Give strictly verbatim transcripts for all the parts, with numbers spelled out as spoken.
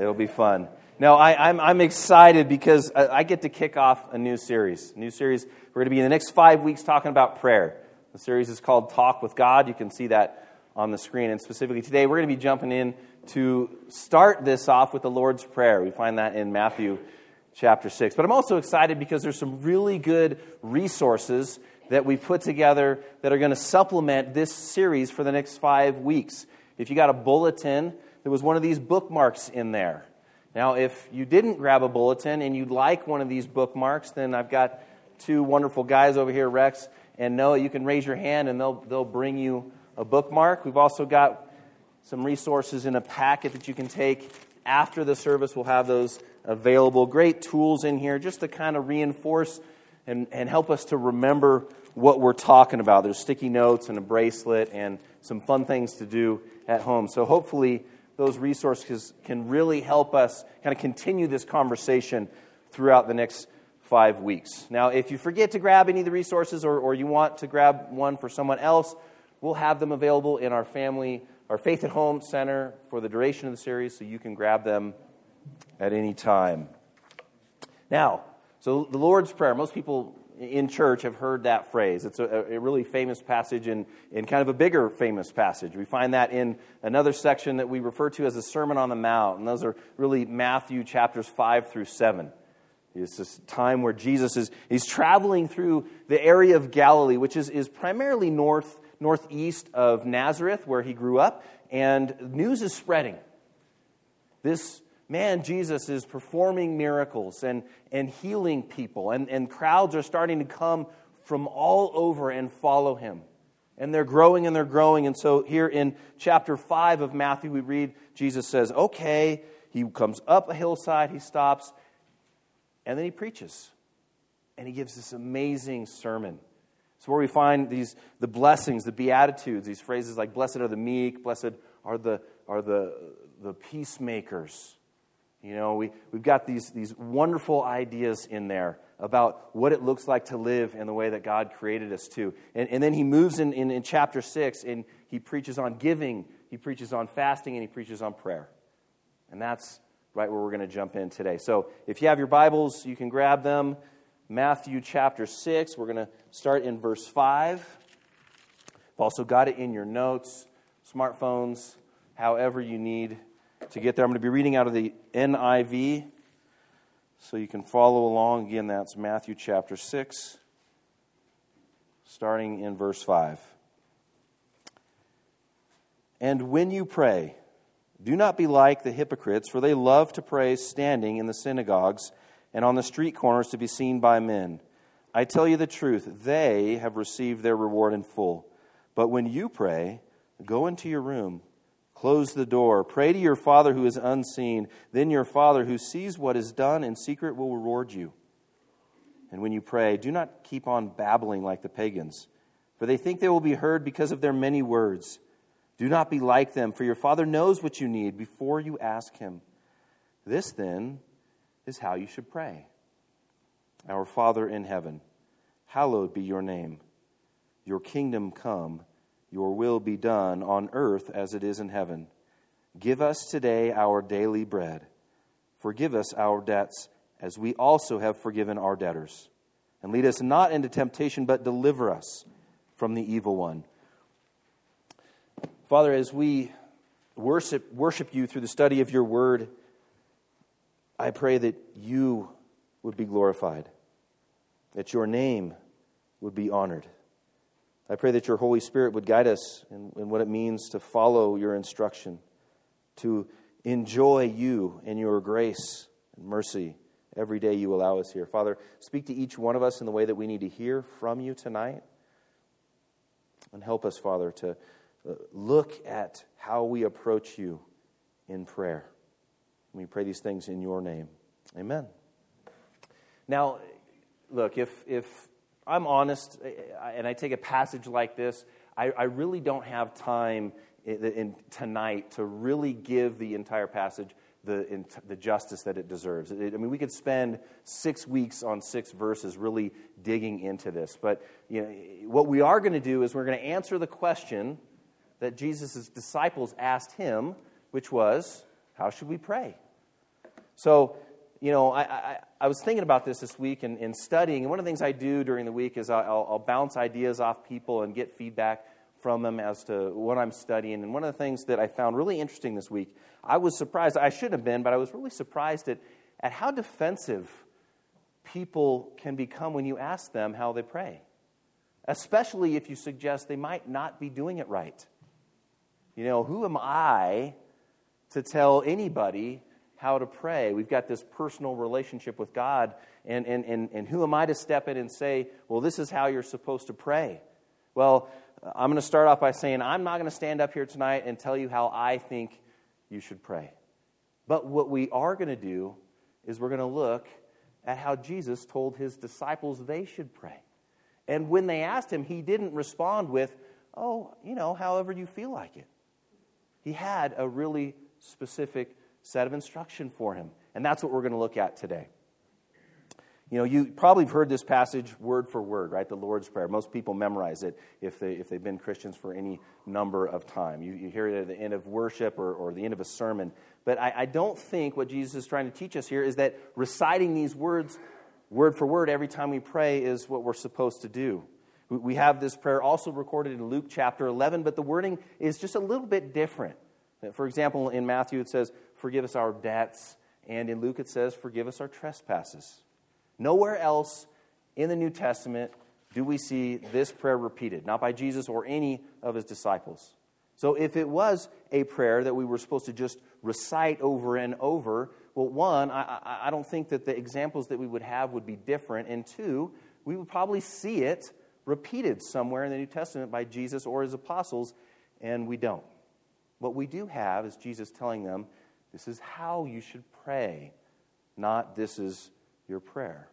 It'll be fun. No, I, I'm I'm excited because I, I get to kick off a new series. A new series. We're going to be in the next five weeks talking about prayer. The series is called Talk with God. You can see that on the screen. And specifically today, we're going to be jumping in to start this off with the Lord's Prayer. We find that in Matthew chapter six. But I'm also excited because there's some really good resources that we've put together that are going to supplement this series for the next five weeks. If you got a bulletin, there was one of these bookmarks in there. Now, if you didn't grab a bulletin and you'd like one of these bookmarks, then I've got two wonderful guys over here, Rex and Noah. You can raise your hand and they'll they'll bring you a bookmark. We've also got some resources in a packet that you can take after the service. We'll have those available. Great tools in here just to kind of reinforce and, and help us to remember what we're talking about. There's sticky notes and a bracelet and some fun things to do at home. So hopefully those resources can really help us kind of continue this conversation throughout the next five weeks. Now, if you forget to grab any of the resources or, or you want to grab one for someone else, we'll have them available in our family, our Faith at Home Center for the duration of the series, so you can grab them at any time. Now, so the Lord's Prayer, most people in church have heard that phrase. It's a, a really famous passage and in, in kind of a bigger famous passage. We find that in another section that we refer to as the Sermon on the Mount, and those are really Matthew chapters five through seven. It's this time where Jesus is he's traveling through the area of Galilee, which is, is primarily north northeast of Nazareth, where he grew up, and news is spreading. This man, Jesus, is performing miracles and, and healing people, and, and crowds are starting to come from all over and follow him. And they're growing and they're growing, and so here in chapter five of Matthew, we read, Jesus says, okay, he comes up a hillside, he stops, and then he preaches. And he gives this amazing sermon. It's where we find these the blessings, the beatitudes, these phrases like blessed are the meek, blessed are the are the the peacemakers. You know, we, we've got these, these wonderful ideas in there about what it looks like to live in the way that God created us to. And, and then he moves in, in, in chapter six and he preaches on giving, he preaches on fasting, and he preaches on prayer. And that's right where we're going to jump in today. So if you have your Bibles, you can grab them. Matthew chapter six, we're going to start in verse five. I've also got it in your notes, smartphones, however you need to get there. I'm going to be reading out of the N I V, so you can follow along. Again, that's Matthew chapter six, starting in verse five. And when you pray, do not be like the hypocrites, for they love to pray standing in the synagogues and on the street corners to be seen by men. I tell you the truth, they have received their reward in full. But when you pray, go into your room, close the door, pray to your Father who is unseen. Then your Father who sees what is done in secret will reward you. And when you pray, do not keep on babbling like the pagans, for they think they will be heard because of their many words. Do not be like them, for your Father knows what you need before you ask him. This then is how you should pray. Our Father in heaven, hallowed be your name. Your kingdom come, your will be done on earth as it is in heaven. Give us today our daily bread. Forgive us our debts as we also have forgiven our debtors. And lead us not into temptation, but deliver us from the evil one. Father, as we worship, worship you through the study of your word, I pray that you would be glorified, that your name would be honored. I pray that your Holy Spirit would guide us in, in what it means to follow your instruction, to enjoy you and your grace and mercy every day you allow us here. Father, speak to each one of us in the way that we need to hear from you tonight. And help us, Father, to look at how we approach you in prayer. We pray these things in your name. Amen. Now, look, if if I'm honest, and I take a passage like this, I, I really don't have time in, in tonight to really give the entire passage the in, the justice that it deserves. It, I mean, we could spend six weeks on six verses really digging into this. But you know, what we are going to do is we're going to answer the question that Jesus' disciples asked him, which was, how should we pray? So, you know, I, I, I was thinking about this this week and, and studying, and one of the things I do during the week is I'll, I'll bounce ideas off people and get feedback from them as to what I'm studying. And one of the things that I found really interesting this week, I was surprised, I shouldn't have been, but I was really surprised at, at how defensive people can become when you ask them how they pray, especially if you suggest they might not be doing it right. You know, who am I to tell anybody how to pray? We've got this personal relationship with God, and, and, and, and who am I to step in and say, well, this is how you're supposed to pray? Well, I'm going to start off by saying I'm not going to stand up here tonight and tell you how I think you should pray. But what we are going to do is we're going to look at how Jesus told his disciples they should pray. And when they asked him, he didn't respond with, oh, you know, however you feel like it. He had a really specific set of instruction for him. And that's what we're going to look at today. You know, you probably have heard this passage word for word, right? The Lord's Prayer. Most people memorize it if, they, if they've been Christians for any number of time. You, you hear it at the end of worship or, or the end of a sermon. But I, I don't think what Jesus is trying to teach us here is that reciting these words word for word every time we pray is what we're supposed to do. We, we have this prayer also recorded in Luke chapter eleven, but the wording is just a little bit different. For example, in Matthew it says, forgive us our debts. And in Luke it says, forgive us our trespasses. Nowhere else in the New Testament do we see this prayer repeated, not by Jesus or any of his disciples. So if it was a prayer that we were supposed to just recite over and over, well, one, I, I don't think that the examples that we would have would be different, and two, we would probably see it repeated somewhere in the New Testament by Jesus or his apostles, and we don't. What we do have is Jesus telling them, this is how you should pray, not this is your prayer.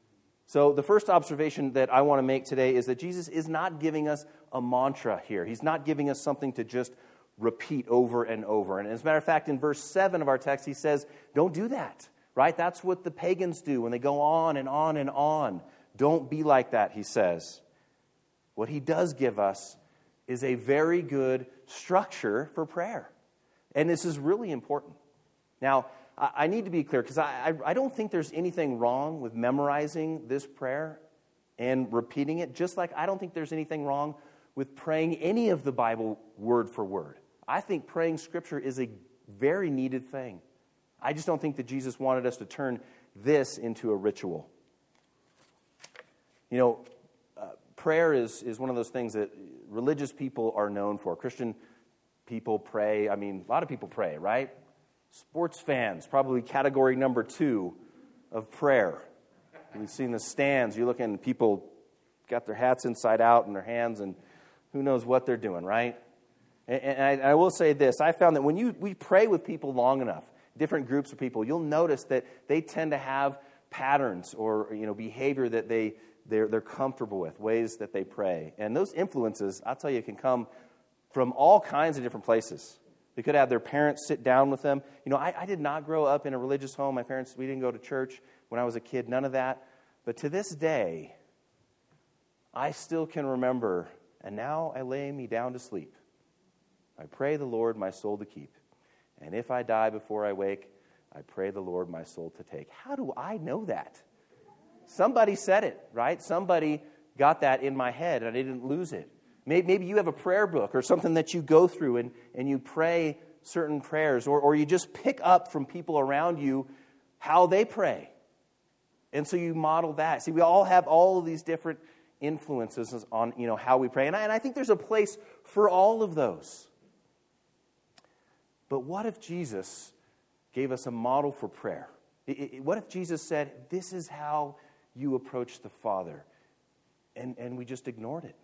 So the first observation that I want to make today is that Jesus is not giving us a mantra here. He's not giving us something to just repeat over and over. And as a matter of fact, in verse seven of our text, he says, don't do that, right? That's what the pagans do when they go on and on and on. Don't be like that, he says. What he does give us is a very good structure for prayer. And this is really important. Now, I need to be clear, because I, I, I don't think there's anything wrong with memorizing this prayer and repeating it, just like I don't think there's anything wrong with praying any of the Bible word for word. I think praying Scripture is a very needed thing. I just don't think that Jesus wanted us to turn this into a ritual. You know, uh, prayer is, is one of those things that religious people are known for. Christian people pray. I mean, a lot of people pray, right? Sports fans, probably category number two of prayer. We've seen the stands. You're looking, people got their hats inside out in their hands, and who knows what they're doing, right? And, and I, and I will say this. I found that when you we pray with people long enough, different groups of people, you'll notice that they tend to have patterns or, you know, behavior that they, they're, they're comfortable with, ways that they pray. And those influences, I'll tell you, can come from all kinds of different places. They could have their parents sit down with them. You know, I, I did not grow up in a religious home. My parents, we didn't go to church when I was a kid, none of that. But to this day, I still can remember, and now I lay me down to sleep. I pray the Lord my soul to keep. And if I die before I wake, I pray the Lord my soul to take. How do I know that? Somebody said it, right? Somebody got that in my head, and I didn't lose it. Maybe you have a prayer book or something that you go through and, and you pray certain prayers, or, or you just pick up from people around you how they pray. And so you model that. See, we all have all of these different influences on, you know, how we pray. And I, and I think there's a place for all of those. But what if Jesus gave us a model for prayer? It, it, what if Jesus said, this is how you approach the Father? And, and we just ignored it.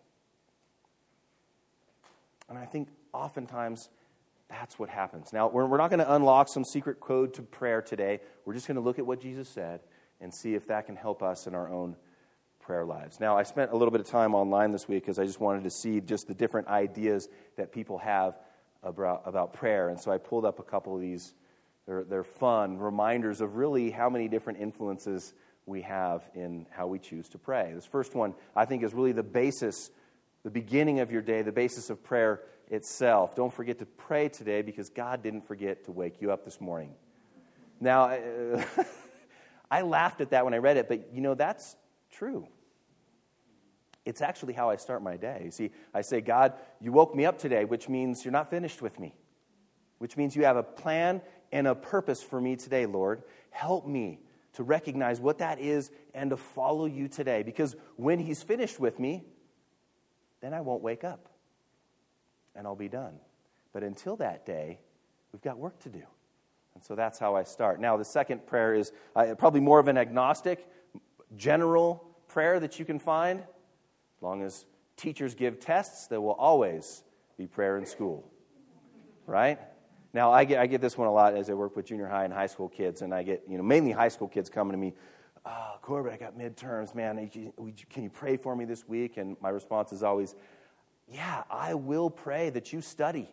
And I think oftentimes that's what happens. Now, we're, we're not going to unlock some secret code to prayer today. We're just going to look at what Jesus said and see if that can help us in our own prayer lives. Now, I spent a little bit of time online this week because I just wanted to see just the different ideas that people have about, about prayer. And so I pulled up a couple of these. They're, they're fun reminders of really how many different influences we have in how we choose to pray. This first one, I think, is really the basis, the beginning of your day, the basis of prayer itself. Don't forget to pray today because God didn't forget to wake you up this morning. Now, uh, I laughed at that when I read it, but you know, that's true. It's actually how I start my day. See, I say, God, you woke me up today, which means you're not finished with me, which means you have a plan and a purpose for me today, Lord. Help me to recognize what that is and to follow you today, because when he's finished with me, then I won't wake up and I'll be done. But until that day, we've got work to do. And so that's how I start. Now, the second prayer is uh, probably more of an agnostic, general prayer that you can find. As long as teachers give tests, there will always be prayer in school. Right? Now, I get I get this one a lot as I work with junior high and high school kids, and I get, you know, mainly high school kids coming to me, oh, Corbett, I got midterms, man. Can you pray for me this week? And my response is always, yeah, I will pray that you study.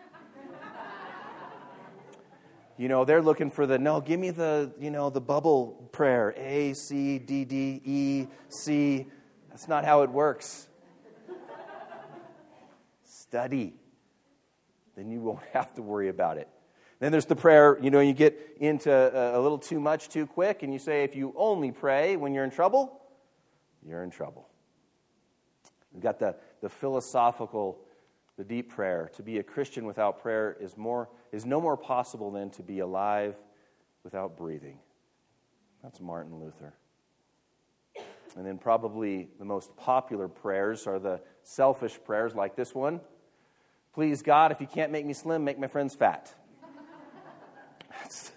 You know, they're looking for the, no, give me the, you know, the bubble prayer. A, C, D, D, E, C. That's not how it works. Study. Then you won't have to worry about it. Then there's the prayer, you know, you get into a, a little too much too quick, and you say, if you only pray when you're in trouble, you're in trouble. We've got the, the philosophical, the deep prayer. To be a Christian without prayer is more is no more possible than to be alive without breathing. That's Martin Luther. And then probably the most popular prayers are the selfish prayers like this one. Please, God, if you can't make me slim, make my friends fat. That's,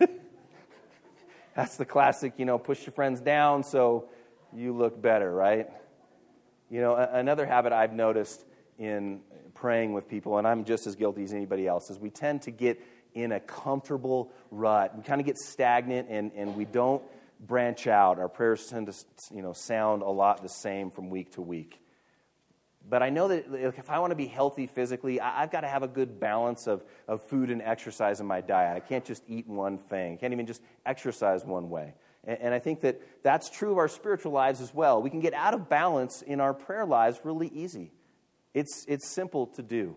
that's the classic, you know, push your friends down so you look better, right? You know, a- another habit I've noticed in praying with people, and I'm just as guilty as anybody else, is we tend to get in a comfortable rut. We kind of get stagnant, and, and we don't branch out. Our prayers tend to, you know, sound a lot the same from week to week. But I know that if I want to be healthy physically, I've got to have a good balance of, of food and exercise in my diet. I can't just eat one thing. I can't even just exercise one way. And, and I think that that's true of our spiritual lives as well. We can get out of balance in our prayer lives really easy. It's it's simple to do.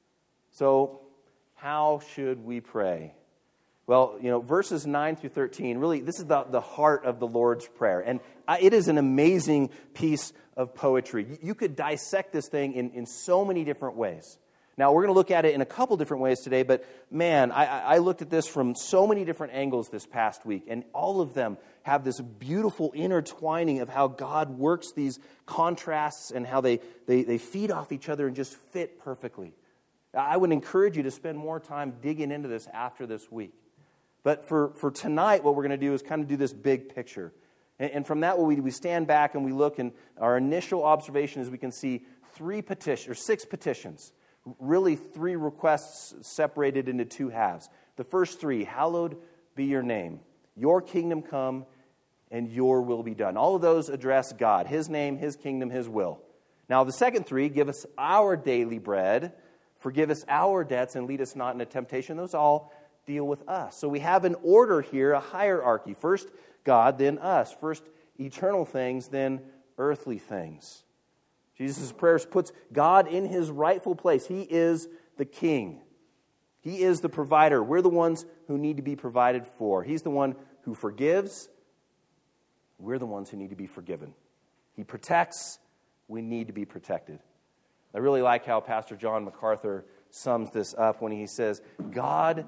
So how should we pray? Well, you know, verses nine through thirteen, really, this is the, the heart of the Lord's Prayer. And I, it is an amazing piece of poetry. You could dissect this thing in, in so many different ways. Now, we're going to look at it in a couple different ways today, but man, I, I looked at this from so many different angles this past week, and all of them have this beautiful intertwining of how God works these contrasts and how they, they, they feed off each other and just fit perfectly. I would encourage you to spend more time digging into this after this week. But for, for tonight, what we're going to do is kind of do this big picture. And, and from that, we, we stand back and we look, and our initial observation is we can see three petitions, or six petitions. Really three requests separated into two halves. The first three, hallowed be your name. Your kingdom come and your will be done. All of those address God, his name, his kingdom, his will. Now the second three, give us our daily bread, forgive us our debts, and lead us not into temptation. Those all deal with us. So we have an order here, a hierarchy. First God, then us. First eternal things, then earthly things. Jesus' prayers puts God in his rightful place. He is the king. He is the provider. We're the ones who need to be provided for. He's the one who forgives. We're the ones who need to be forgiven. He protects. We need to be protected. I really like how Pastor John MacArthur sums this up when he says, God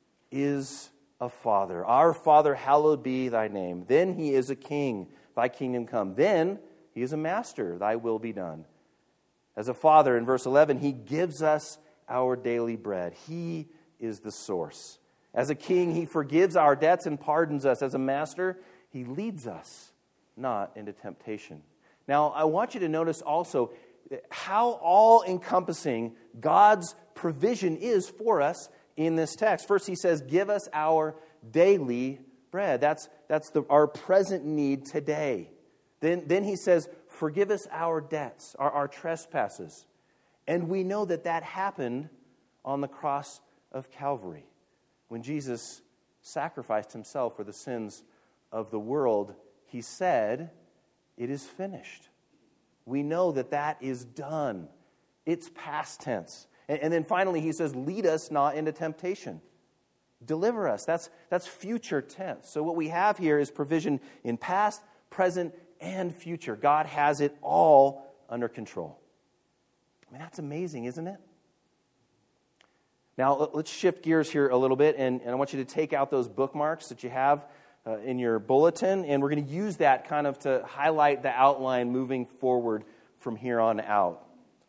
is a father. Our Father, hallowed be thy name. Then he is a king. Thy kingdom come. Then he is a master. Thy will be done. As a father, in verse eleven, he gives us our daily bread. He is the source. As a king, he forgives our debts and pardons us. As a master, he leads us not into temptation. Now, I want you to notice also how all-encompassing God's provision is for us in this text. First, he says, give us our daily bread. That's, that's the, our present need today. Then, then he says, forgive us our debts, our, our trespasses. And we know that that happened on the cross of Calvary. When Jesus sacrificed himself for the sins of the world, he said, it is finished. We know that that is done. It's past tense. And, and then finally he says, lead us not into temptation. deliver us. That's, that's future tense. So what we have here is provision in past, present, and future. God has it all under control. I mean, that's amazing, isn't it? Now, let's shift gears here a little bit, and, and I want you to take out those bookmarks that you have uh, in your bulletin, and we're going to use that kind of to highlight the outline moving forward from here on out.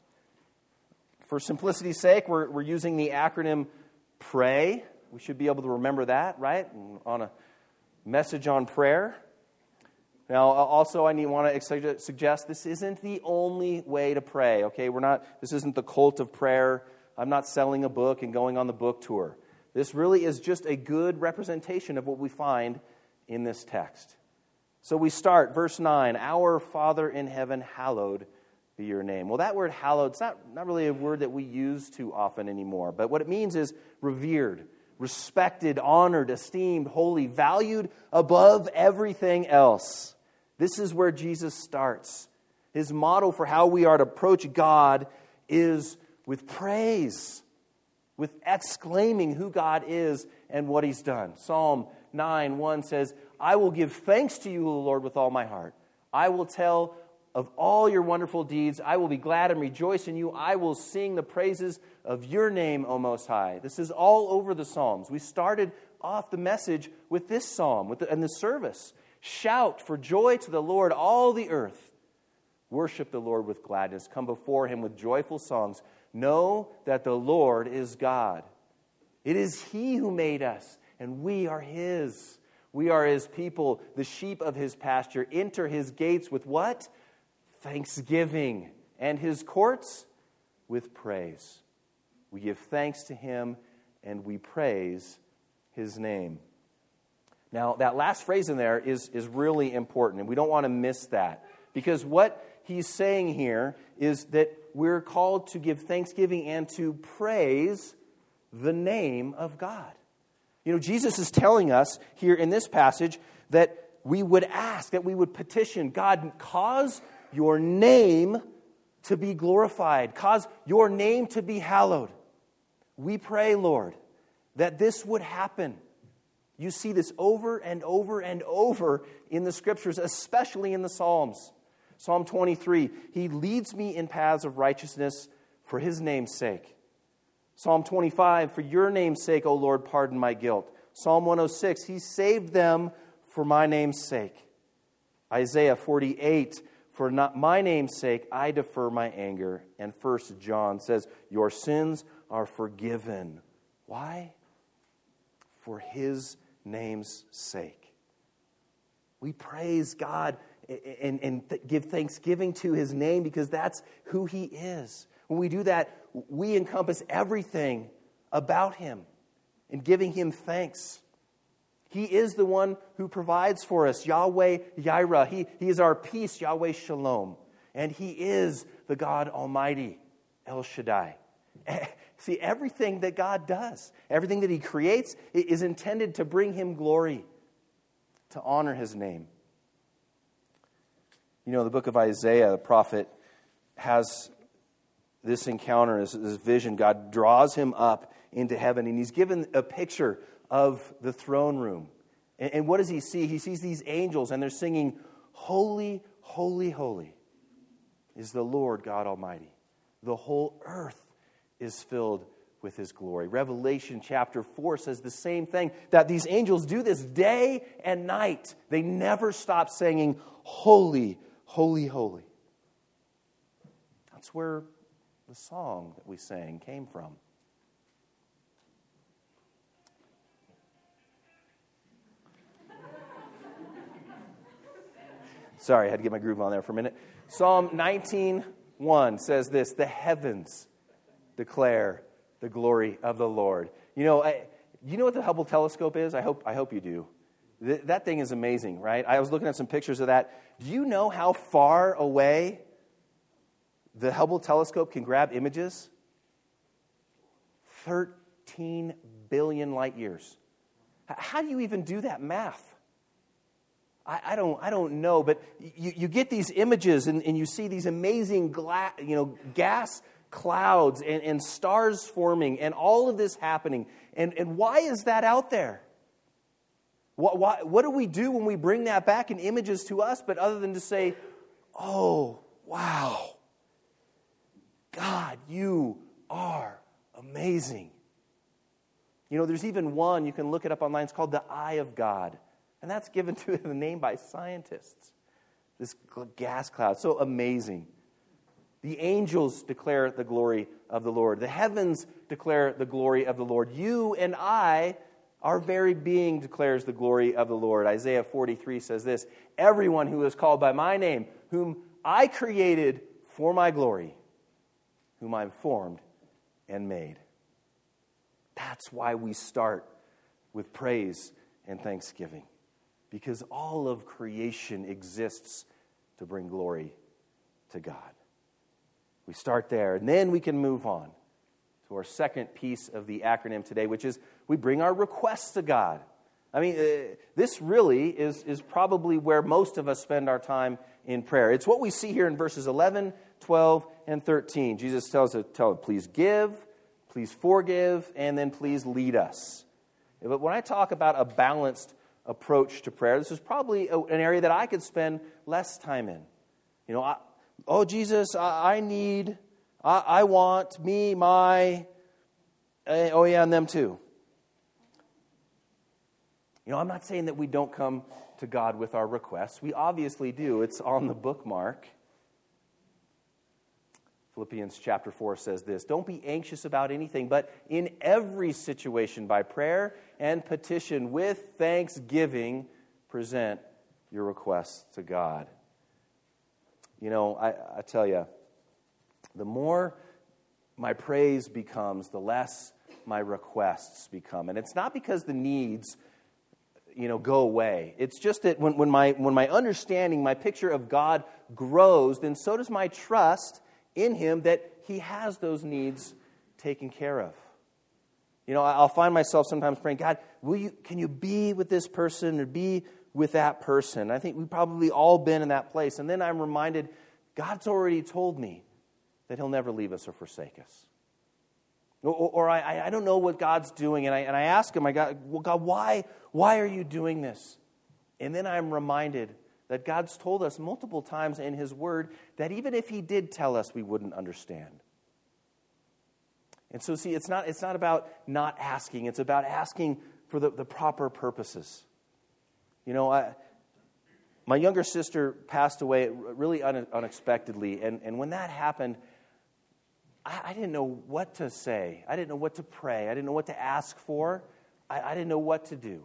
For simplicity's sake, we're, we're using the acronym PRAY. We should be able to remember that, right? On a message on prayer. Now, also, I need want to suggest this isn't the only way to pray. Okay, we're not. This isn't the cult of prayer. I'm not selling a book and going on the book tour. This really is just a good representation of what we find in this text. So we start, verse nine, Our Father in heaven, hallowed be your name. Well, that word hallowed, it's not, not really a word that we use too often anymore. But what it means is revered, respected, honored, esteemed, holy, valued above everything else. This is where Jesus starts. His motto for how we are to approach God is with praise, with exclaiming who God is and what He's done. Psalm nine one says, I will give thanks to you, O Lord, with all my heart. I will tell of all your wonderful deeds. I will be glad and rejoice in you. I will sing the praises of your name, O Most High. This is all over the Psalms. We started off the message with this psalm with the, and the service. Shout for joy to the Lord, all the earth. Worship the Lord with gladness. Come before Him with joyful songs. Know that the Lord is God. It is He who made us, and we are His. We are His people, the sheep of His pasture. Enter His gates with what? Thanksgiving. And His courts with praise. We give thanks to Him, and we praise His name. Now, that last phrase in there is, is really important, and we don't want to miss that. Because what he's saying here is that we're called to give thanksgiving and to praise the name of God. You know, Jesus is telling us here in this passage that we would ask, that we would petition, God, cause your name to be glorified. Cause your name to be hallowed. We pray, Lord, that this would happen. You see this over and over and over in the Scriptures, especially in the Psalms. Psalm twenty-three, He leads me in paths of righteousness for His name's sake. Psalm twenty-five, for your name's sake, O Lord, pardon my guilt. Psalm one oh six, He saved them for my name's sake. Isaiah forty-eight, for not my name's sake, I defer my anger. And First John says, your sins are forgiven. Why? For His name's sake. We praise God and, and th- give thanksgiving to His name because that's who He is. When we do that, we encompass everything about Him and giving Him thanks. He is the one who provides for us, Yahweh Yireh. He, he is our peace, Yahweh Shalom. And He is the God Almighty, El Shaddai. See, everything that God does, everything that He creates is intended to bring Him glory, to honor His name. You know, the book of Isaiah, the prophet, has this encounter, this, this vision. God draws him up into heaven, and he's given a picture of the throne room. And, and what does he see? He sees these angels, and they're singing, holy, holy, holy is the Lord God Almighty. The whole earth is filled with His glory. Revelation chapter four says the same thing, that these angels do this day and night. They never stop singing, holy, holy, holy. That's where the song that we sang came from. Sorry, I had to get my groove on there for a minute. Psalm nineteen one says this, the heavens declare the glory of the Lord. You know, I, you know what the Hubble telescope is? I hope I hope you do. Th- that thing is amazing, right? I was looking at some pictures of that. Do you know how far away the Hubble telescope can grab images? thirteen billion light years. How do you even do that math? I, I don't I don't know, but you, you get these images and, and you see these amazing gla- you know, gas clouds and, and stars forming and all of this happening. And, and why is that out there? What, why, what do we do when we bring that back in images to us, but other than to say, oh, wow, God, you are amazing. You know, there's even one, you can look it up online, it's called the Eye of God. And that's given to it the name by scientists. This gas cloud, so amazing. The angels declare the glory of the Lord. The heavens declare the glory of the Lord. You and I, our very being declares the glory of the Lord. Isaiah forty-three says this, everyone who is called by my name, whom I created for my glory, whom I formed and made. That's why we start with praise and thanksgiving. Because all of creation exists to bring glory to God. We start there, and then we can move on to our second piece of the acronym today, which is we bring our requests to God. I mean, uh, this really is, is probably where most of us spend our time in prayer. It's what we see here in verses eleven, twelve, and thirteen. Jesus tells us, tell, please give, please forgive, and then please lead us. But when I talk about a balanced approach to prayer, this is probably a, an area that I could spend less time in. You know, I, oh, Jesus, I, I need, I, I want, me, my, uh, oh yeah, and them too. You know, I'm not saying that we don't come to God with our requests. We obviously do. It's on the bookmark. Philippians chapter four says this, don't be anxious about anything, but in every situation by prayer and petition with thanksgiving, present your requests to God. You know, I, I tell you, the more my praise becomes, the less my requests become. And it's not because the needs, you know, go away. It's just that when, when my when my understanding, my picture of God grows, then so does my trust in Him that He has those needs taken care of. You know, I'll find myself sometimes praying, God, will you? Can you be with this person or be with that person? I think we've probably all been in that place. And then I'm reminded, God's already told me that He'll never leave us or forsake us. Or, or I, I don't know what God's doing, and I and I ask Him, I got, well, God, why, why are you doing this? And then I'm reminded that God's told us multiple times in His Word that even if He did tell us, we wouldn't understand. And so, see, it's not it's not about not asking. It's about asking for the, the proper purposes. You know, I, my younger sister passed away really un, unexpectedly, and, and when that happened, I, I didn't know what to say. I didn't know what to pray. I didn't know what to ask for. I, I didn't know what to do.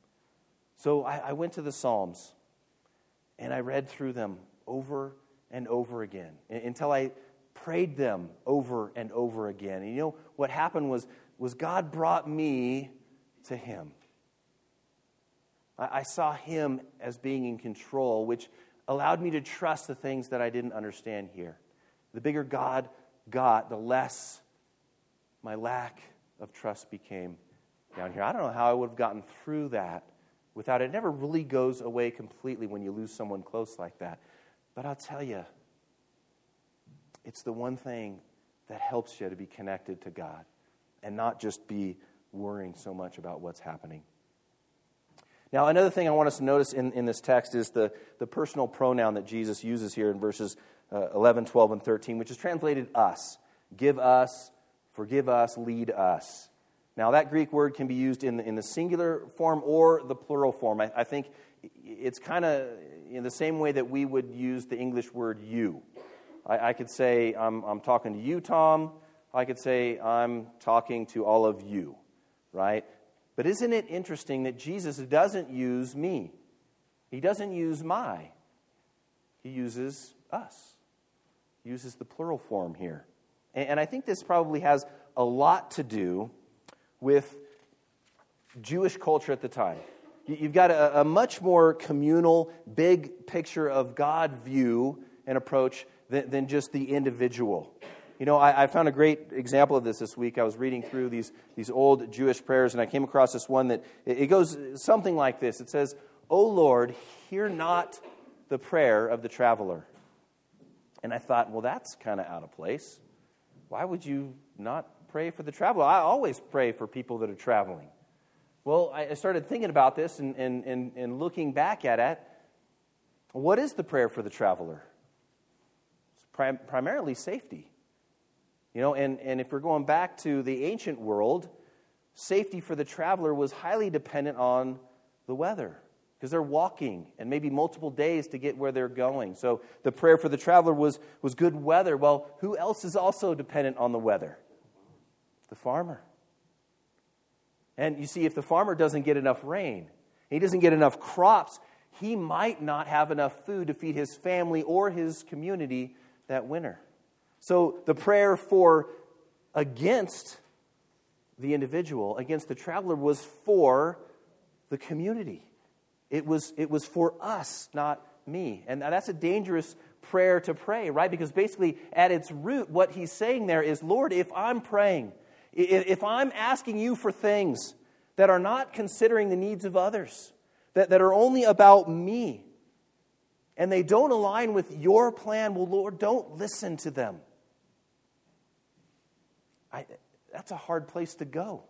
So I, I went to the Psalms, and I read through them over and over again until I prayed them over and over again. And you know, what happened was, was God brought me to Him. I, I saw Him as being in control, which allowed me to trust the things that I didn't understand here. The bigger God got, the less my lack of trust became down here. I don't know how I would have gotten through that without it. It never really goes away completely when you lose someone close like that. But I'll tell you, it's the one thing that helps you to be connected to God and not just be worrying so much about what's happening. Now, another thing I want us to notice in, in this text is the, the personal pronoun that Jesus uses here in verses uh, eleven, twelve, and thirteen, which is translated us. Give us, forgive us, lead us. Now, that Greek word can be used in the, in the singular form or the plural form. I, I think it's kind of in the same way that we would use the English word you. I, I could say, I'm, I'm talking to you, Tom. I could say, I'm talking to all of you, right? But isn't it interesting that Jesus doesn't use me? He doesn't use my. He uses us. He uses the plural form here. And, and I think this probably has a lot to do with Jewish culture at the time. You've got a, a much more communal, big picture of God view and approach than, than just the individual. You know, I, I found a great example of this this week. I was reading through these, these old Jewish prayers, and I came across this one that, it, it goes something like this. It says, O Lord, hear not the prayer of the traveler. And I thought, well, that's kind of out of place. why would you not pray for the traveler? I always pray for people that are traveling. Well, I started thinking about this and, and, and, and looking back at it. What is the prayer for the traveler? It's prim- primarily safety. You know, and, and if we're going back to the ancient world, safety for the traveler was highly dependent on the weather, because they're walking and maybe multiple days to get where they're going. So the prayer for the traveler was, was good weather. Well, who else is also dependent on the weather? The farmer. And you see, if the farmer doesn't get enough rain, he doesn't get enough crops, he might not have enough food to feed his family or his community that winter. So the prayer for against the individual, against the traveler, was for the community. It was, it was for us, not me. And that's a dangerous prayer to pray, right? Because basically, at its root, what he's saying there is, Lord, if I'm praying, if I'm asking you for things that are not considering the needs of others, that, that are only about me, and they don't align with your plan, well, Lord, don't listen to them. I, that's a hard place to go.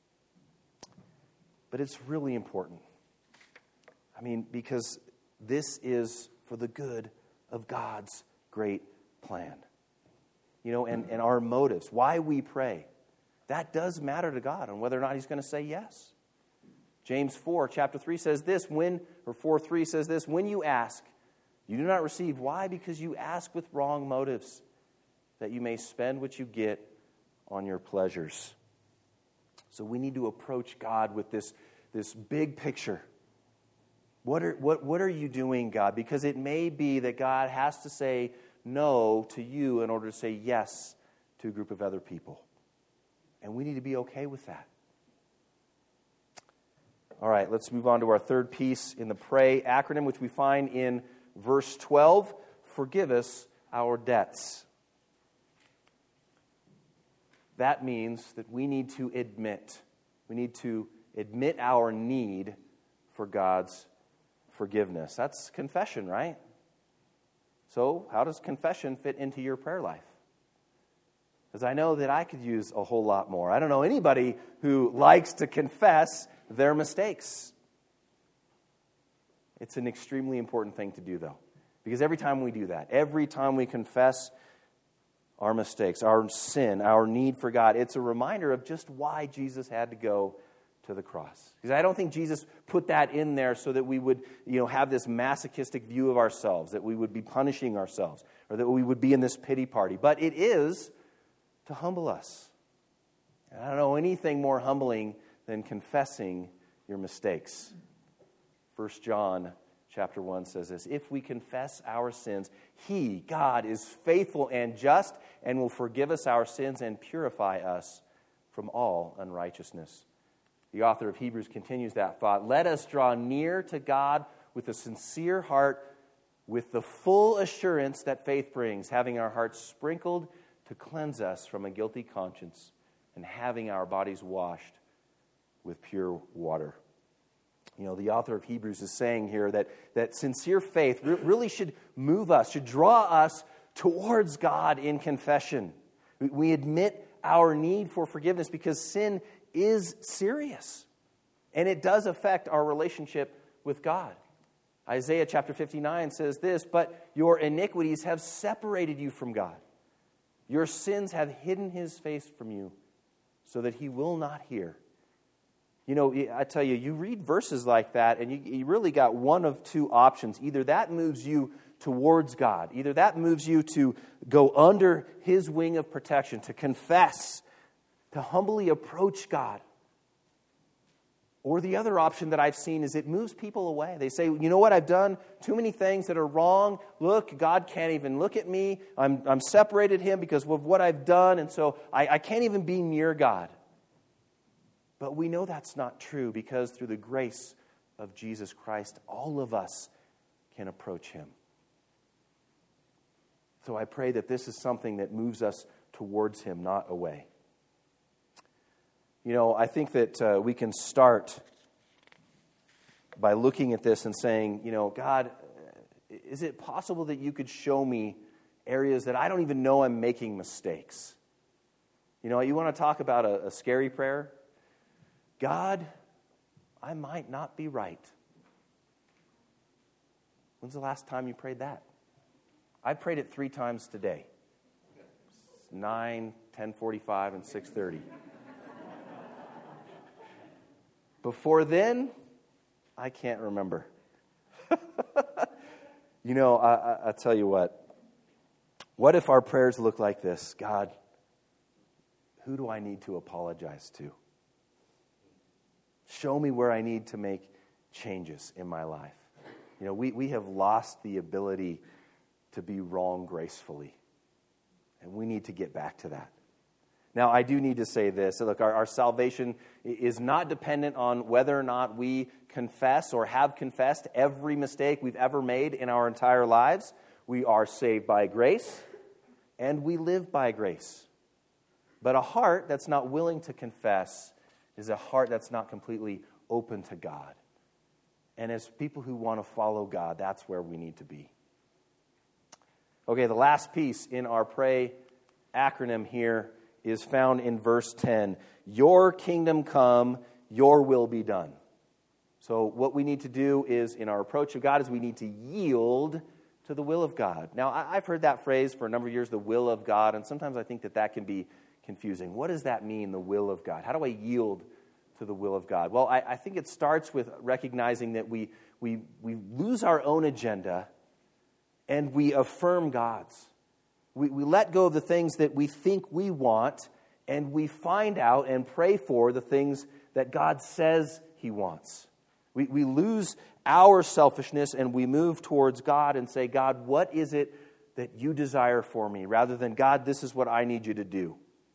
But it's really important. I mean, because this is for the good of God's great plan. You know, and, and our motives, why we pray, that does matter to God on whether or not he's going to say yes. James four, chapter three says this, when, or four three says this, when you ask, you do not receive. Why? Because you ask with wrong motives, that you may spend what you get on your pleasures. So we need to approach God with this, this big picture. What are, what, what are you doing, God? Because it may be that God has to say no to you in order to say yes to a group of other people. And we need to be okay with that. All right, let's move on to our third piece in the PRAY acronym, which we find in verse twelve. Forgive us our debts. That means that we need to admit. We need to admit our need for God's forgiveness. That's confession, right? So, how does confession fit into your prayer life? Because I know that I could use a whole lot more. I don't know anybody who likes to confess their mistakes. It's an extremely important thing to do, though. Because every time we do that, every time we confess our mistakes, our sin, our need for God, it's a reminder of just why Jesus had to go to the cross. Because I don't think Jesus put that in there so that we would, you know, have this masochistic view of ourselves, that we would be punishing ourselves, or that we would be in this pity party. But it is to humble us. And I don't know anything more humbling than confessing your mistakes. First John chapter one says this, if we confess our sins, He, God, is faithful and just and will forgive us our sins and purify us from all unrighteousness. The author of Hebrews continues that thought. Let us draw near to God with a sincere heart, with the full assurance that faith brings, having our hearts sprinkled to cleanse us from a guilty conscience, and having our bodies washed with pure water. You know, the author of Hebrews is saying here that, that sincere faith really should move us, should draw us towards God in confession. We admit our need for forgiveness because sin is serious, and it does affect our relationship with God. Isaiah chapter fifty-nine says this, but your iniquities have separated you from God. Your sins have hidden His face from you so that He will not hear. You know, I tell you, you read verses like that, and you, you really got one of two options. Either that moves you towards God. Either that moves you to go under His wing of protection, to confess, to humbly approach God. Or the other option that I've seen is it moves people away. They say, you know what, I've done too many things that are wrong. Look, God can't even look at me. I'm, I'm separated Him because of what I've done, and so I, I can't even be near God. But we know that's not true because through the grace of Jesus Christ, all of us can approach Him. So I pray that this is something that moves us towards Him, not away. You know, I think that uh, we can start by looking at this and saying, you know, God, is it possible that you could show me areas that I don't even know I'm making mistakes? You know, you want to talk about a, a scary prayer? God, I might not be right. When's the last time you prayed that? I prayed it three times today. nine, ten forty-five, and six thirty. Before then, I can't remember. You know, I, I, I tell you what. What if our prayers look like this? God, who do I need to apologize to? Show me where I need to make changes in my life. You know, we, we have lost the ability to be wrong gracefully. And we need to get back to that. Now, I do need to say this. Look, our, our salvation is not dependent on whether or not we confess or have confessed every mistake we've ever made in our entire lives. We are saved by grace, and we live by grace. But a heart that's not willing to confess is a heart that's not completely open to God. And as people who want to follow God, that's where we need to be. Okay, the last piece in our pray acronym here is found in verse ten. Your kingdom come, your will be done. So what we need to do is, in our approach of God, is we need to yield to the will of God. Now, I've heard that phrase for a number of years, the will of God, and sometimes I think that that can be confusing. What does that mean, the will of God? How do I yield to the will of God? Well, I, I think it starts with recognizing that we, we, we lose our own agenda and we affirm God's. We, we let go of the things that we think we want, and we find out and pray for the things that God says He wants. We, we lose our selfishness and we move towards God and say, God, what is it that you desire for me? Rather than, God, this is what I need you to do.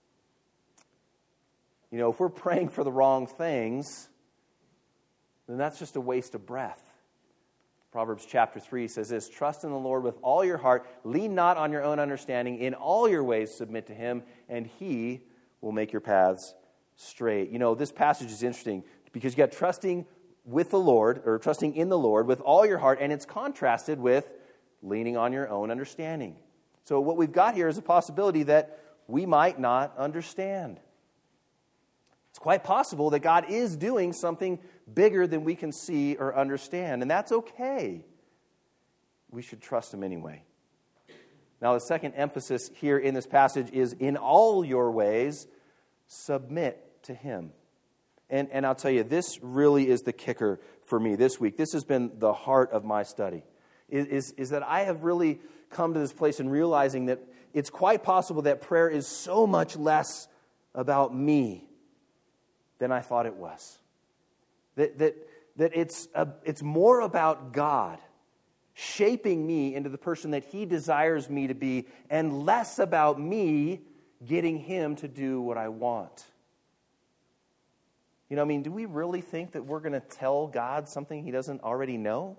You know, if we're praying for the wrong things, then that's just a waste of breath. Proverbs chapter three says this, trust in the Lord with all your heart, lean not on your own understanding, in all your ways submit to Him, and He will make your paths straight. You know, this passage is interesting because you got trusting with the Lord, or trusting in the Lord with all your heart, and it's contrasted with leaning on your own understanding. So what we've got here is a possibility that we might not understand. It's quite possible that God is doing something bigger than we can see or understand, and that's okay. We should trust Him anyway. Now, the second emphasis here in this passage is, in all your ways, submit to Him. And, and I'll tell you, this really is the kicker for me this week. This has been the heart of my study, is, is, is that I have really come to this place in realizing that it's quite possible that prayer is so much less about me than I thought it was. That that that it's a, it's more about God shaping me into the person that He desires me to be, and less about me getting Him to do what I want. You know, I mean, do we really think that we're going to tell God something He doesn't already know?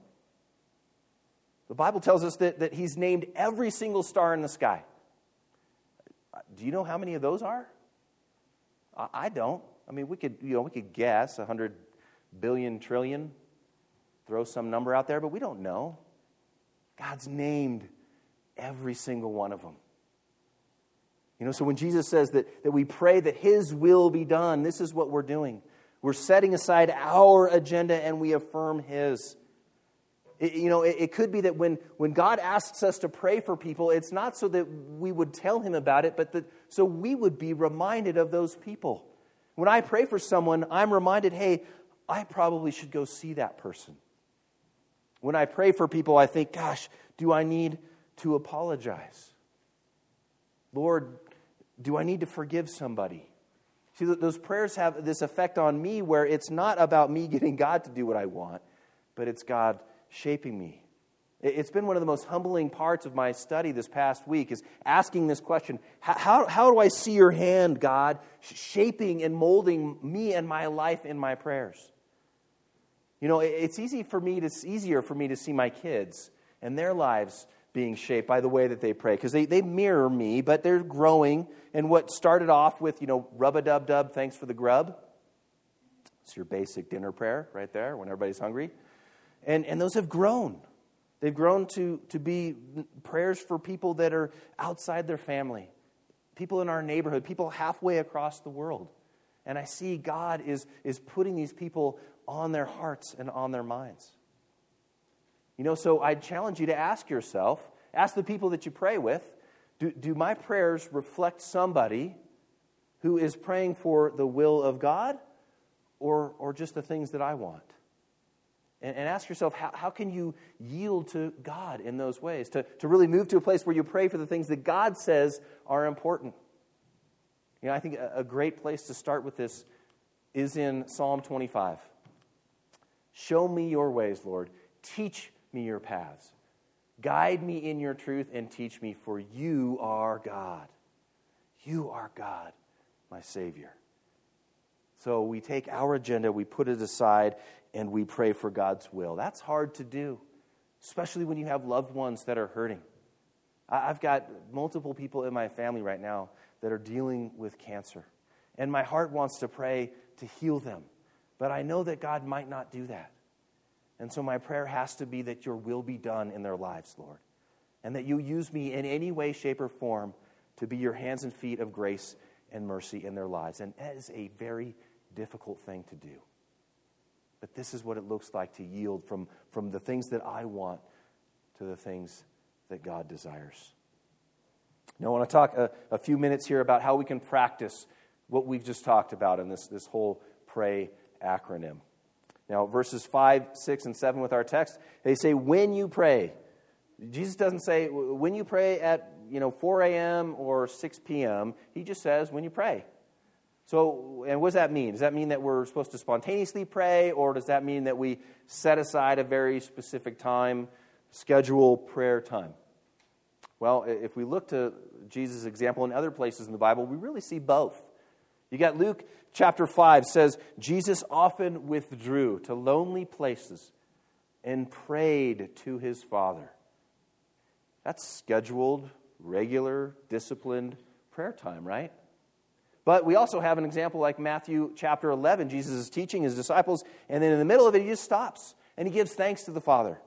The Bible tells us that, that He's named every single star in the sky. Do you know how many of those are? I, I don't. I mean, we could, you know, we could guess a hundred billion, trillion, throw some number out there, but we don't know. God's named every single one of them. You know, so when Jesus says that, that we pray that His will be done, this is what we're doing. We're setting aside our agenda and we affirm His. It, you know, it, it could be that when, when God asks us to pray for people, it's not so that we would tell Him about it, but that so we would be reminded of those people. When I pray for someone, I'm reminded, hey, I probably should go see that person. When I pray for people, I think, gosh, do I need to apologize? Lord, do I need to forgive somebody? See, those prayers have this effect on me where it's not about me getting God to do what I want, but it's God shaping me. It's been one of the most humbling parts of my study this past week is asking this question, how, how do I see your hand, God, shaping and molding me and my life in my prayers? You know, it's easy for me to, it's easier for me to see my kids and their lives being shaped by the way that they pray, because they, they mirror me, but they're growing, and what started off with, you know, rub-a-dub-dub, thanks for the grub, it's your basic dinner prayer right there when everybody's hungry, and, and those have grown. They've grown to, to be prayers for people that are outside their family, people in our neighborhood, people halfway across the world. And I see God is, is putting these people on their hearts and on their minds. You know, so I challenge you to ask yourself, ask the people that you pray with, do, do my prayers reflect somebody who is praying for the will of God or, or just the things that I want? And, and ask yourself, how, how can you yield to God in those ways? To, to really move to a place where you pray for the things that God says are important. You know, I think a, a great place to start with this is in Psalm twenty-five. Show me your ways, Lord. Teach me your paths. Guide me in your truth and teach me, for you are God. You are God, my Savior. So we take our agenda, we put it aside, and we pray for God's will. That's hard to do, especially when you have loved ones that are hurting. I've got multiple people in my family right now that are dealing with cancer, and my heart wants to pray to heal them, but I know that God might not do that. And so my prayer has to be that your will be done in their lives, Lord, and that you use me in any way, shape, or form to be your hands and feet of grace and mercy in their lives. And that is a very difficult thing to do. But this is what it looks like to yield from, from the things that I want to the things that God desires. Now, I want to talk a, a few minutes here about how we can practice what we've just talked about in this, this whole pray acronym. Now, verses five, six, and seven with our text, they say, when you pray. Jesus doesn't say, when you pray at you know four a.m. or six p.m. He just says, when you pray. So, and what does that mean? Does that mean that we're supposed to spontaneously pray, or does that mean that we set aside a very specific time, schedule prayer time? Well, if we look to Jesus' example in other places in the Bible, we really see both. You got Luke chapter five says, Jesus often withdrew to lonely places and prayed to his Father. That's scheduled, regular, disciplined prayer time, right? But we also have an example like Matthew chapter eleven. Jesus is teaching his disciples, and then in the middle of it, he just stops, and he gives thanks to the Father.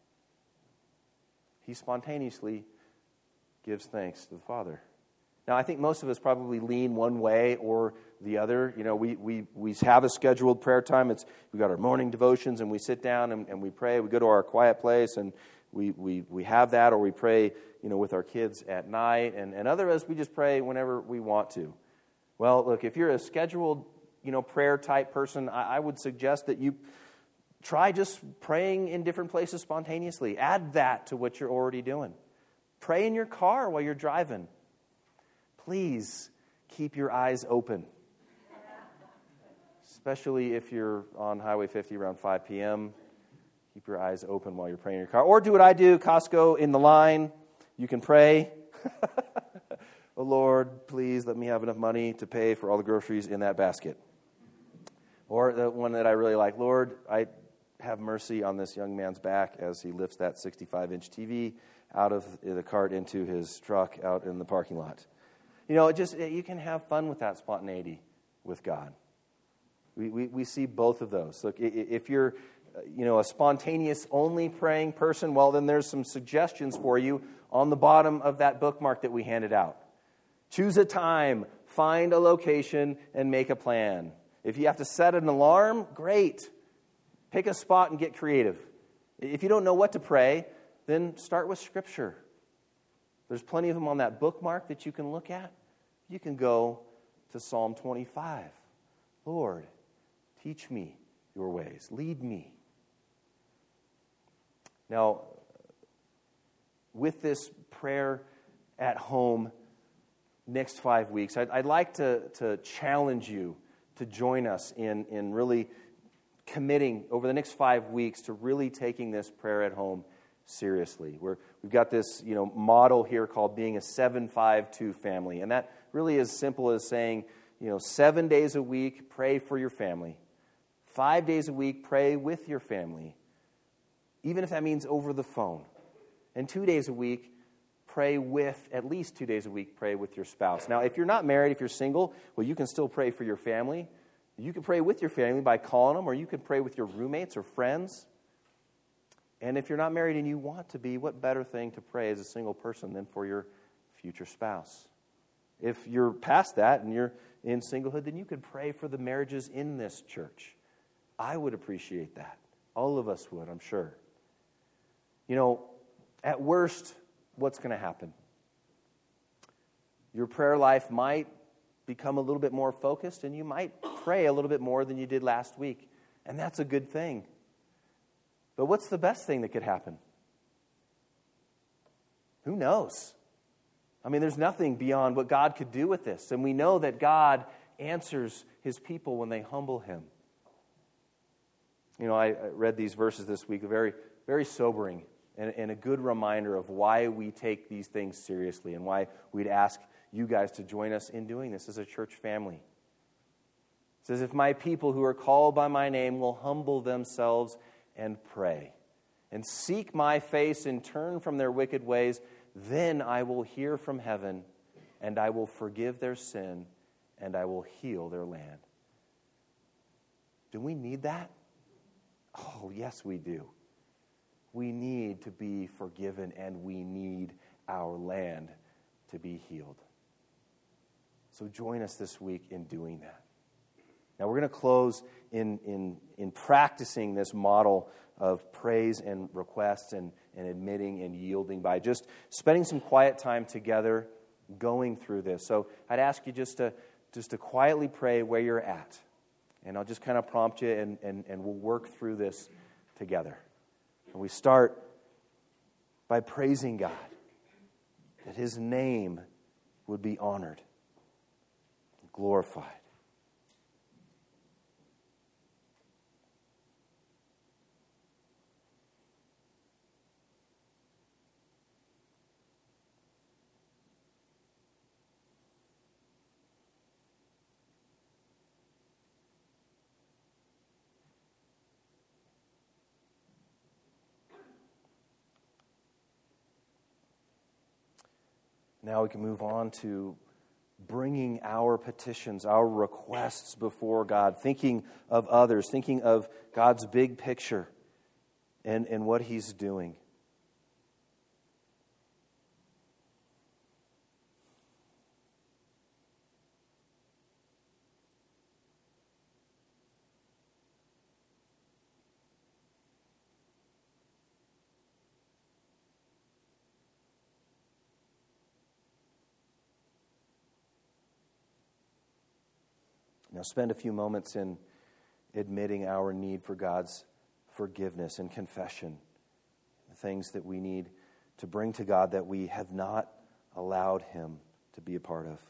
He spontaneously gives thanks to the Father. Now, I think most of us probably lean one way or the other. You know, we we we have a scheduled prayer time. It's we got our morning devotions, and we sit down and, and we pray. We go to our quiet place, and we we we have that, or we pray, you know, with our kids at night. And, and other of us, we just pray whenever we want to. Well, look, if you're a scheduled, you know, prayer type person, I, I would suggest that you try just praying in different places spontaneously. Add that to what you're already doing. Pray in your car while you're driving. Please keep your eyes open, especially if you're on Highway fifty around five p.m. Keep your eyes open while you're praying in your car. Or do what I do, Costco in the line. You can pray. Oh, Lord, please let me have enough money to pay for all the groceries in that basket. Or the one that I really like, Lord, I have mercy on this young man's back as he lifts that sixty-five inch T V out of the cart into his truck out in the parking lot. You know, it just you can have fun with that spontaneity with God. We we, we see both of those. Look, if you're, you know, a spontaneous only praying person, well, then there's some suggestions for you on the bottom of that bookmark that we handed out. Choose a time, find a location, and make a plan. If you have to set an alarm, great. Pick a spot and get creative. If you don't know what to pray, then start with Scripture. There's plenty of them on that bookmark that you can look at. You can go to Psalm twenty-five. Lord, teach me your ways. Lead me. Now, with this prayer at home next five weeks, I'd, I'd like to, to challenge you to join us in, in really committing over the next five weeks to really taking this prayer at home seriously. We're, we've got this, you know, model here called being a seven five two family, and that really is simple as saying, you know, seven days a week, pray for your family. Five days a week, pray with your family, even if that means over the phone. And two days a week, pray with, at least two days a week, pray with your spouse. Now, if you're not married, if you're single, well, you can still pray for your family. You can pray with your family by calling them, or you can pray with your roommates or friends. And if you're not married and you want to be, what better thing to pray as a single person than for your future spouse? If you're past that and you're in singlehood, then you could pray for the marriages in this church. I would appreciate that. All of us would, I'm sure. You know, at worst, what's going to happen? Your prayer life might become a little bit more focused, and you might pray a little bit more than you did last week. And that's a good thing. But what's the best thing that could happen? Who knows? I mean, there's nothing beyond what God could do with this. And we know that God answers his people when they humble him. You know, I, I read these verses this week, very, very sobering, and, and a good reminder of why we take these things seriously and why we'd ask you guys to join us in doing this as a church family. It says, if my people who are called by my name will humble themselves and pray and seek my face and turn from their wicked ways, then I will hear from heaven and I will forgive their sin and I will heal their land. Do we need that? Oh, yes, we do. We need to be forgiven and we need our land to be healed. So join us this week in doing that. Now we're going to close in, in, in practicing this model of praise and request and, and admitting and yielding by just spending some quiet time together going through this. So I'd ask you just to, just to quietly pray where you're at. And I'll just kind of prompt you and, and, and we'll work through this together. And we start by praising God, that his name would be honored, glorified. Now we can move on to bringing our petitions, our requests before God, thinking of others, thinking of God's big picture and, and what he's doing. Now spend a few moments in admitting our need for God's forgiveness and confession, the things that we need to bring to God that we have not allowed him to be a part of.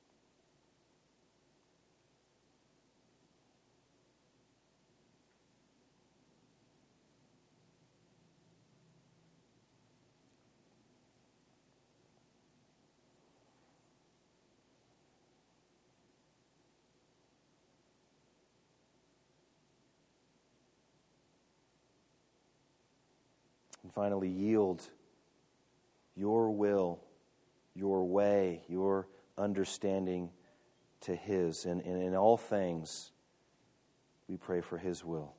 And finally, yield your will, your way, your understanding to his. And, and in all things, we pray for his will.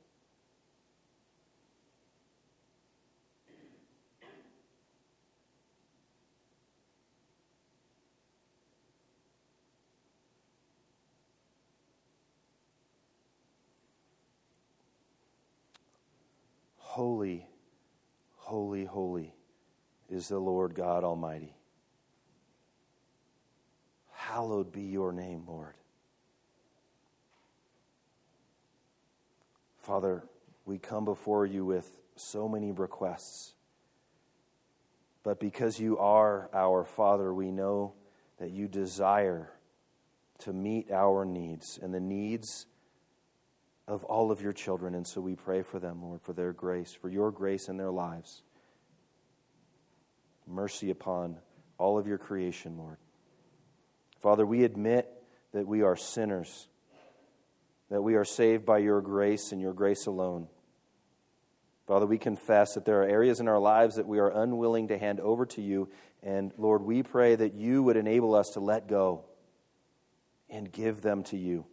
Holy, holy, holy is the Lord God Almighty. Hallowed be your name, Lord. Father, we come before you with so many requests. But because you are our Father, we know that you desire to meet our needs and the needs of all of your children. And so we pray for them, Lord, for their grace, for your grace in their lives. Mercy upon all of your creation, Lord. Father, we admit that we are sinners, that we are saved by your grace and your grace alone. Father, we confess that there are areas in our lives that we are unwilling to hand over to you. And Lord, we pray that you would enable us to let go and give them to you.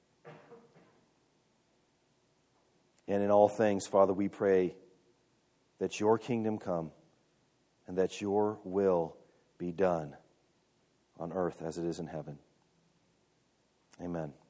And in all things, Father, we pray that your kingdom come and that your will be done on earth as it is in heaven. Amen.